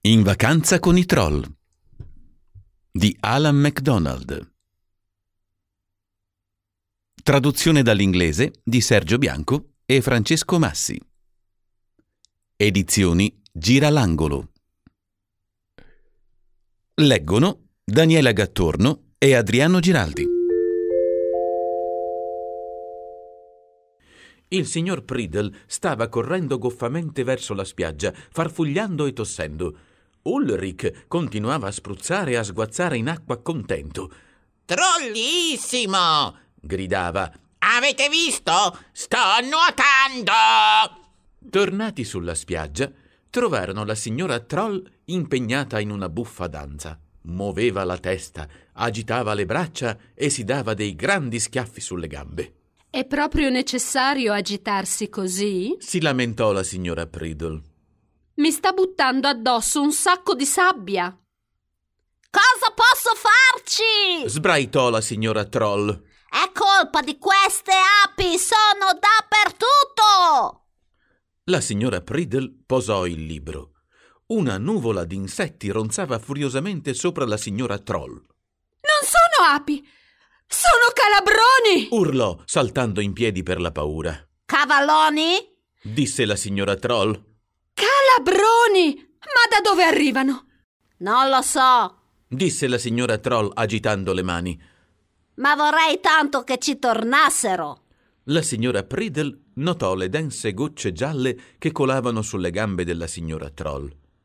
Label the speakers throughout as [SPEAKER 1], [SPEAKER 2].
[SPEAKER 1] In vacanza con i troll di Alan MacDonald. Traduzione dall'inglese di Sergio Bianco e Francesco Massi. Edizioni Giralangolo. Leggono Daniela Gattorno e Adriano Giraldi.
[SPEAKER 2] Il signor Priddle stava correndo goffamente verso la spiaggia, farfugliando e tossendo. Ulrich continuava a spruzzare e a sguazzare in acqua contento.
[SPEAKER 3] «Trollissimo!»
[SPEAKER 2] gridava.
[SPEAKER 3] «Avete visto? Sto nuotando!»
[SPEAKER 2] Tornati sulla spiaggia, trovarono la signora Troll impegnata in una buffa danza. Muoveva la testa, agitava le braccia e si dava dei grandi schiaffi sulle gambe.
[SPEAKER 4] «È proprio necessario agitarsi così?»
[SPEAKER 2] Si lamentò la signora Priddle.
[SPEAKER 4] «Mi sta buttando addosso un sacco di sabbia!»
[SPEAKER 5] «Cosa posso farci?»
[SPEAKER 2] Sbraitò la signora Troll.
[SPEAKER 5] «È colpa di queste api, sono dappertutto!»
[SPEAKER 2] La signora Priddle posò il libro. Una nuvola di insetti ronzava furiosamente sopra la signora Troll.
[SPEAKER 4] «Non sono api! Sono calabroni!»
[SPEAKER 2] Urlò, saltando in piedi per la paura.
[SPEAKER 5] «Cavalloni?»
[SPEAKER 2] Disse la signora Troll.
[SPEAKER 4] «Calabroni! Ma da dove arrivano?»
[SPEAKER 5] «Non lo so,
[SPEAKER 2] Disse la signora Troll agitando le mani.
[SPEAKER 5] ma vorrei tanto che ci tornassero!»
[SPEAKER 2] La signora Priddle notò le dense gocce gialle che colavano sulle gambe della signora Troll.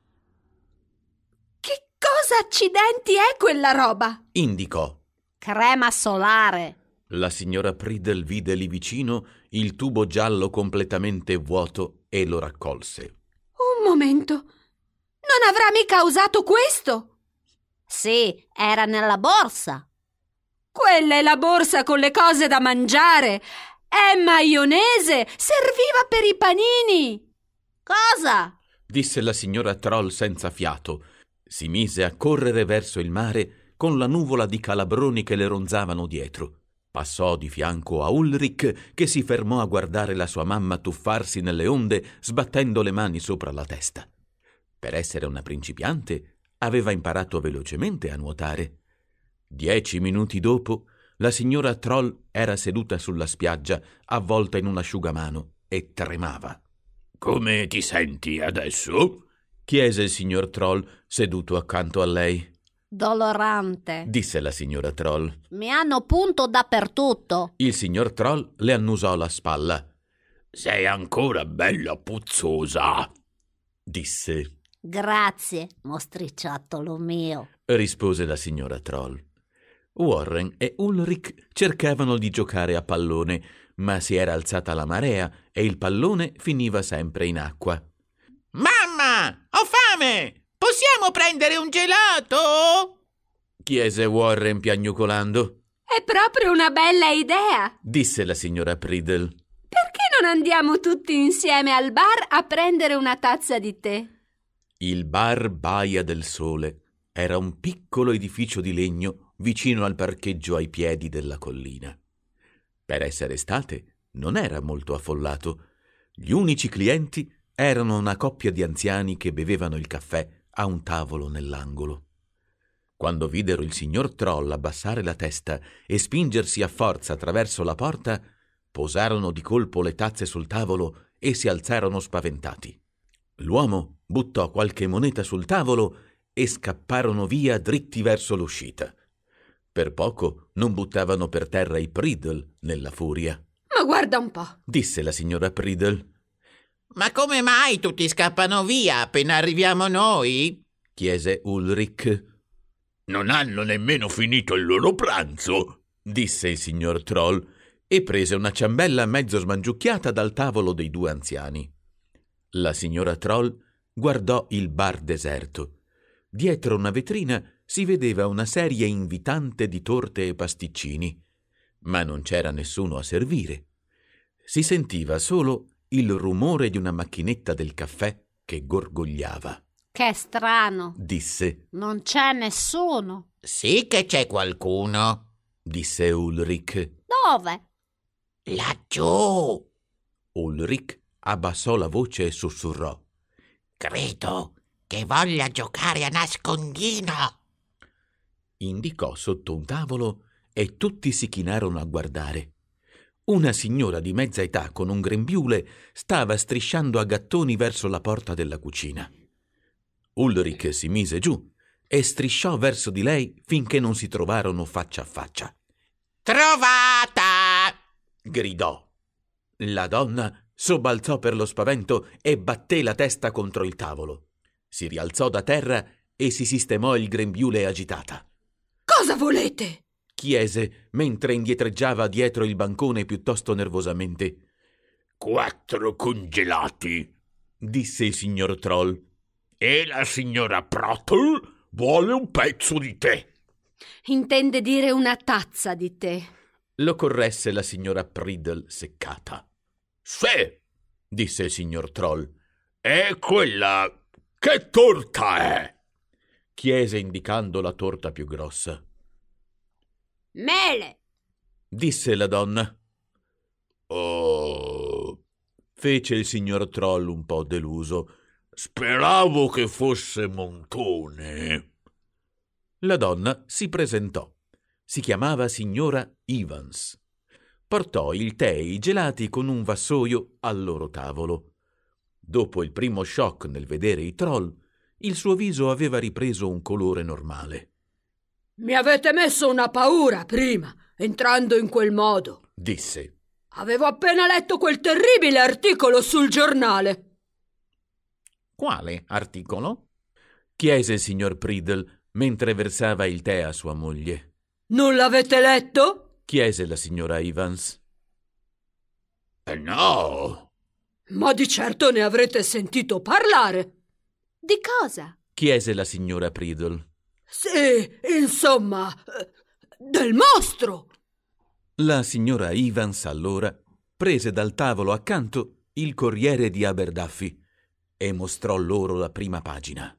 [SPEAKER 4] «Che cosa accidenti è quella roba?»
[SPEAKER 2] Indicò.
[SPEAKER 5] «Crema solare!»
[SPEAKER 2] La signora Priddle vide lì vicino il tubo giallo completamente vuoto e lo raccolse.
[SPEAKER 4] «Un momento! Non avrà mica usato questo?»
[SPEAKER 5] «Sì, era nella borsa!»
[SPEAKER 4] «Quella è la borsa con le cose da mangiare! È maionese! Serviva per i panini!»
[SPEAKER 5] «Cosa?»
[SPEAKER 2] Disse la signora Troll senza fiato. Si mise a correre verso il mare con la nuvola di calabroni che le ronzavano dietro. Passò di fianco a Ulrich, che si fermò a guardare la sua mamma tuffarsi nelle onde, sbattendo le mani sopra la testa. Per essere una principiante, aveva imparato velocemente a nuotare. 10 minuti dopo, la signora Troll era seduta sulla spiaggia, avvolta in un asciugamano, e tremava.
[SPEAKER 6] «Come ti senti adesso?»
[SPEAKER 2] chiese il signor Troll, seduto accanto a lei.
[SPEAKER 5] «Dolorante.
[SPEAKER 2] Disse la signora Troll.
[SPEAKER 5] Mi hanno punto dappertutto!»
[SPEAKER 2] Il signor Troll le annusò la spalla.
[SPEAKER 6] «Sei ancora bella puzzosa!»
[SPEAKER 2] Disse.
[SPEAKER 5] «Grazie, mostriciattolo mio!»
[SPEAKER 2] Rispose la signora Troll. Warren e Ulrich cercavano di giocare a pallone, ma si era alzata la marea e il pallone finiva sempre in acqua.
[SPEAKER 3] «Mamma, ho fame! Possiamo prendere un gelato?»
[SPEAKER 2] Chiese Warren piagnucolando.
[SPEAKER 4] «È proprio una bella idea!
[SPEAKER 2] Disse la signora Priddle.
[SPEAKER 4] Perché non andiamo tutti insieme al bar a prendere una tazza di tè?»
[SPEAKER 2] Il bar Baia del Sole era un piccolo edificio di legno vicino al parcheggio ai piedi della collina. Per essere estate non era molto affollato. Gli unici clienti erano una coppia di anziani che bevevano il caffè a un tavolo nell'angolo. Quando videro il signor Troll abbassare la testa e spingersi a forza attraverso la porta, posarono di colpo le tazze sul tavolo e si alzarono spaventati. L'uomo buttò qualche moneta sul tavolo e scapparono via dritti verso l'uscita. Per poco non buttavano per terra i Priddle nella furia.
[SPEAKER 4] «Ma guarda un po'!»
[SPEAKER 2] disse la signora Priddle.
[SPEAKER 3] «Ma come mai tutti scappano via appena arriviamo noi?»
[SPEAKER 2] chiese Ulrich.
[SPEAKER 6] «Non hanno nemmeno finito il loro pranzo!»
[SPEAKER 2] disse il signor Troll e prese una ciambella mezzo smangiucchiata dal tavolo dei due anziani. La signora Troll guardò il bar deserto. Dietro una vetrina si vedeva una serie invitante di torte e pasticcini, ma non c'era nessuno a servire. Si sentiva solo il rumore di una macchinetta del caffè che gorgogliava.
[SPEAKER 5] «Che strano!»
[SPEAKER 2] disse.
[SPEAKER 5] «Non c'è nessuno!»
[SPEAKER 3] «Sì che c'è qualcuno!»
[SPEAKER 2] disse Ulrich.
[SPEAKER 5] «Dove?»
[SPEAKER 3] «Laggiù!»
[SPEAKER 2] Ulrich abbassò la voce e sussurrò.
[SPEAKER 3] «Credo che voglia giocare a nascondino.
[SPEAKER 2] Indicò sotto un tavolo e tutti si chinarono a guardare. Una signora di mezza età con un grembiule stava strisciando a gattoni verso la porta della cucina. Ulrich si mise giù e strisciò verso di lei finché non si trovarono faccia a faccia.
[SPEAKER 3] Trovata!
[SPEAKER 2] Gridò. La donna sobbalzò per lo spavento e batté la testa contro il tavolo. Si rialzò da terra e si sistemò il grembiule agitata.
[SPEAKER 4] Cosa volete?
[SPEAKER 2] Chiese mentre indietreggiava dietro il bancone piuttosto nervosamente.
[SPEAKER 6] 4 congelati,
[SPEAKER 2] Disse il signor Troll.
[SPEAKER 6] e la signora Prottle vuole un pezzo di tè.
[SPEAKER 4] Intende dire una tazza di tè.
[SPEAKER 2] Lo corresse la signora Priddle seccata.
[SPEAKER 6] Sì,
[SPEAKER 2] Disse il signor Troll.
[SPEAKER 6] è quella. Che torta è?
[SPEAKER 2] Chiese indicando la torta più grossa.
[SPEAKER 5] Mele.
[SPEAKER 2] Disse la donna.
[SPEAKER 6] Oh,
[SPEAKER 2] Fece il signor Troll un po' deluso.
[SPEAKER 6] speravo che fosse montone.
[SPEAKER 2] La donna si presentò. Si chiamava signora Evans. Portò il tè e i gelati con un vassoio al loro tavolo. Dopo il primo shock nel vedere i troll, il suo viso aveva ripreso un colore normale.
[SPEAKER 4] Mi avete messo una paura prima, entrando in quel modo.
[SPEAKER 2] Disse.
[SPEAKER 4] Avevo appena letto quel terribile articolo sul giornale.
[SPEAKER 3] Quale articolo?
[SPEAKER 2] Chiese il signor Priddle mentre versava il tè a sua moglie.
[SPEAKER 4] Non l'avete letto?
[SPEAKER 2] Chiese la signora Evans.
[SPEAKER 6] No,
[SPEAKER 4] Ma di certo ne avrete sentito parlare.
[SPEAKER 5] Di cosa?
[SPEAKER 2] Chiese la signora Priddle.
[SPEAKER 4] Sì, insomma, del mostro.
[SPEAKER 2] La signora Evans allora prese dal tavolo accanto il Corriere di Abernathy e mostrò loro la prima pagina.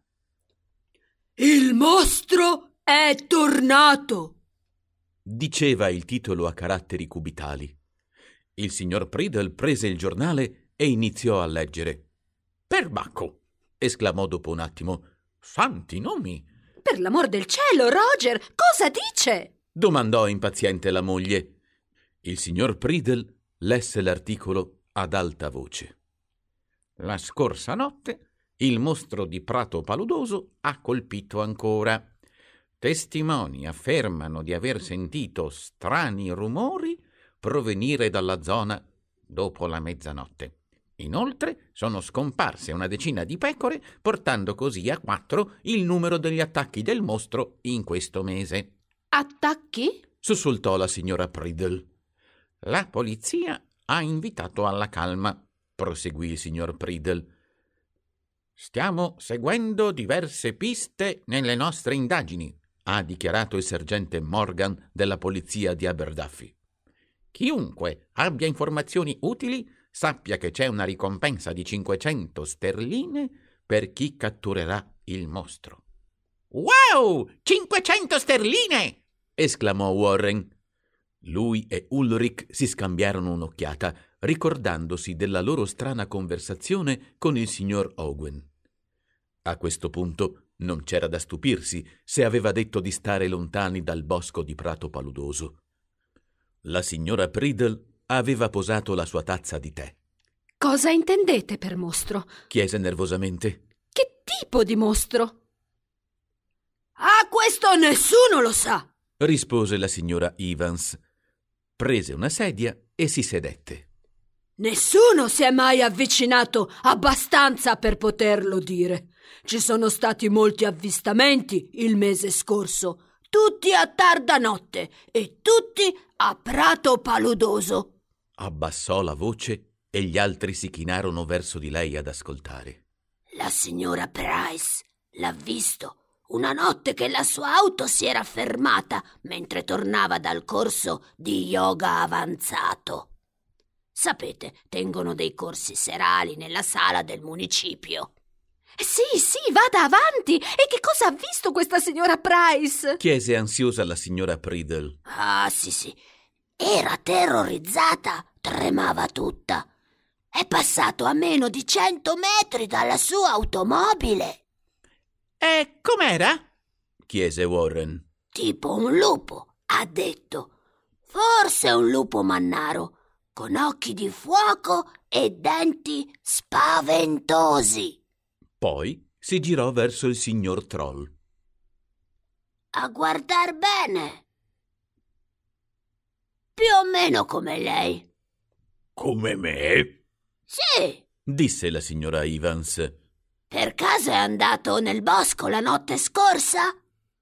[SPEAKER 4] Il mostro è tornato.
[SPEAKER 2] Diceva il titolo a caratteri cubitali. Il signor Priddle prese il giornale e iniziò a leggere.
[SPEAKER 3] Perbacco!
[SPEAKER 2] Esclamò dopo un attimo.
[SPEAKER 3] Santi nomi!
[SPEAKER 4] Per l'amor del cielo, Roger, cosa dice?
[SPEAKER 2] Domandò impaziente la moglie. Il signor Priddle lesse l'articolo ad alta voce.
[SPEAKER 3] La scorsa notte il mostro di Prato Paludoso ha colpito ancora. Testimoni affermano di aver sentito strani rumori provenire dalla zona dopo la mezzanotte. Inoltre sono scomparse una decina di pecore, portando così a 4 il numero degli attacchi del mostro in questo mese.
[SPEAKER 5] Attacchi?
[SPEAKER 2] Sussultò la signora Priddle.
[SPEAKER 3] La polizia ha invitato alla calma,
[SPEAKER 2] Proseguì il signor Priddle.
[SPEAKER 3] Stiamo seguendo diverse piste nelle nostre indagini,
[SPEAKER 2] Ha dichiarato il sergente Morgan della polizia di Abernathy.
[SPEAKER 3] Chiunque abbia informazioni utili sappia che c'è una ricompensa di 500 sterline per chi catturerà il mostro. Wow! 500 sterline!
[SPEAKER 2] Esclamò Warren. Lui e Ulrich si scambiarono un'occhiata, ricordandosi della loro strana conversazione con il signor Owen. A questo punto non c'era da stupirsi se aveva detto di stare lontani dal bosco di Prato Paludoso. La signora Priddle aveva posato la sua tazza di tè.
[SPEAKER 4] Cosa intendete per mostro?
[SPEAKER 2] Chiese nervosamente.
[SPEAKER 4] Che tipo di mostro? Ah, questo nessuno lo sa.
[SPEAKER 2] Rispose la signora Evans. Prese una sedia e si sedette.
[SPEAKER 4] Nessuno si è mai avvicinato abbastanza per poterlo dire. Ci sono stati molti avvistamenti il mese scorso, tutti a tarda notte e tutti a Prato Paludoso.
[SPEAKER 2] Abbassò la voce e gli altri si chinarono verso di lei ad ascoltare.
[SPEAKER 5] La signora Price l'ha visto una notte che la sua auto si era fermata mentre tornava dal corso di yoga avanzato. Sapete, tengono dei corsi serali nella sala del municipio.
[SPEAKER 4] Sì, vada avanti. E che cosa ha visto questa signora Price?
[SPEAKER 2] Chiese ansiosa la signora Priddle.
[SPEAKER 5] Ah, sì. Era terrorizzata, tremava tutta. È passato a meno di 100 metri dalla sua automobile.
[SPEAKER 3] E com'era?
[SPEAKER 2] chiese Warren.
[SPEAKER 5] Tipo un lupo, ha detto. Forse un lupo mannaro, con occhi di fuoco e denti spaventosi.
[SPEAKER 2] Poi si girò verso il signor Troll.
[SPEAKER 5] A guardar bene. Più o meno come lei.
[SPEAKER 6] Come me?
[SPEAKER 5] Sì,
[SPEAKER 2] Disse la signora Evans.
[SPEAKER 5] per caso è andato nel bosco la notte scorsa?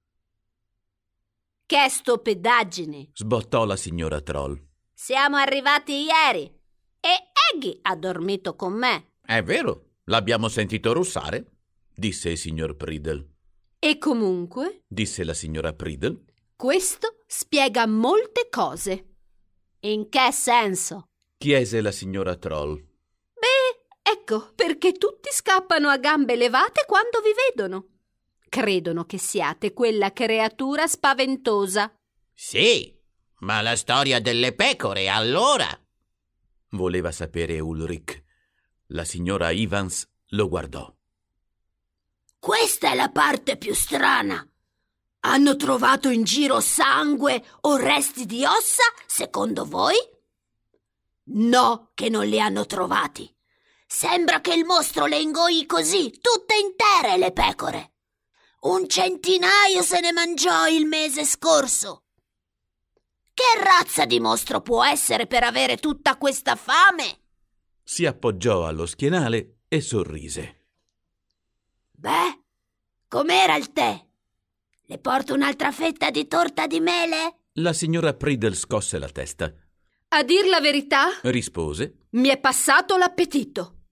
[SPEAKER 4] Che stupidaggine!
[SPEAKER 2] Sbottò la signora Troll.
[SPEAKER 4] Siamo arrivati ieri e Eggy ha dormito con me.
[SPEAKER 3] È vero, l'abbiamo sentito russare.
[SPEAKER 2] Disse il signor Priddle.
[SPEAKER 4] E comunque,
[SPEAKER 2] Disse la signora Priddle.
[SPEAKER 4] questo spiega molte cose. In che senso?
[SPEAKER 2] Chiese la signora Troll.
[SPEAKER 4] Ecco perché tutti scappano a gambe levate quando vi vedono. Credono che siate quella creatura spaventosa.
[SPEAKER 3] Sì, ma la storia delle pecore, allora?
[SPEAKER 2] Voleva sapere Ulrich. La signora Evans lo guardò.
[SPEAKER 5] Questa è la parte più strana. Hanno trovato in giro sangue o resti di ossa, secondo voi? No, che non li hanno trovati. Sembra che il mostro le ingoii così, tutte intere le pecore. 100 se ne mangiò il mese scorso. Che razza di mostro può essere per avere tutta questa fame?
[SPEAKER 2] Si appoggiò allo schienale e sorrise.
[SPEAKER 5] Beh, com'era il tè? Le porto un'altra fetta di torta di mele?
[SPEAKER 2] La signora Priddle scosse la testa.
[SPEAKER 4] A dir la verità,
[SPEAKER 2] Rispose.
[SPEAKER 4] mi è passato l'appetito.